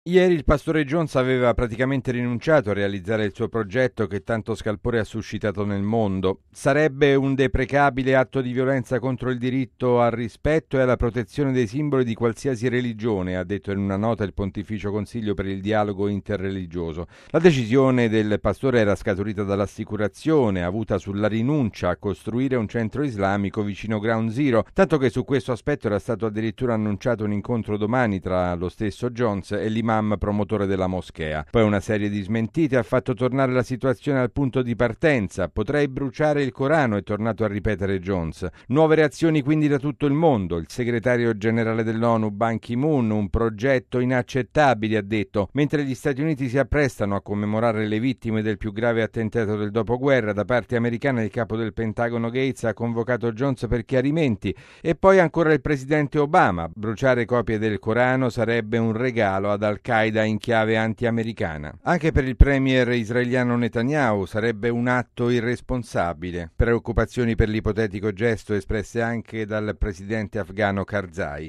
Ieri il pastore Jones aveva praticamente rinunciato a realizzare il suo progetto che tanto scalpore ha suscitato nel mondo. Sarebbe un deprecabile atto di violenza contro il diritto al rispetto e alla protezione dei simboli di qualsiasi religione, ha detto in una nota il Pontificio Consiglio per il dialogo interreligioso. La decisione del pastore era scaturita dall'assicurazione avuta sulla rinuncia a costruire un centro islamico vicino Ground Zero, tanto che su questo aspetto era stato addirittura annunciato un incontro domani tra lo stesso Jones e l'imam promotore della moschea. Poi una serie di smentite ha fatto tornare la situazione al punto di partenza. Potrei bruciare il Corano, è tornato a ripetere Jones. Nuove reazioni quindi da tutto il mondo. Il segretario generale dell'ONU Ban Ki-moon, un progetto inaccettabile, ha detto. Mentre gli Stati Uniti si apprestano a commemorare le vittime del più grave attentato del dopoguerra, da parte americana il capo del Pentagono Gates ha convocato Jones per chiarimenti. E poi ancora il presidente Obama. Bruciare copie del Corano sarebbe un regalo ad Al-Qaeda in chiave anti-americana. Anche per il premier israeliano Netanyahu sarebbe un atto irresponsabile. Preoccupazioni per l'ipotetico gesto espresse anche dal presidente afghano Karzai.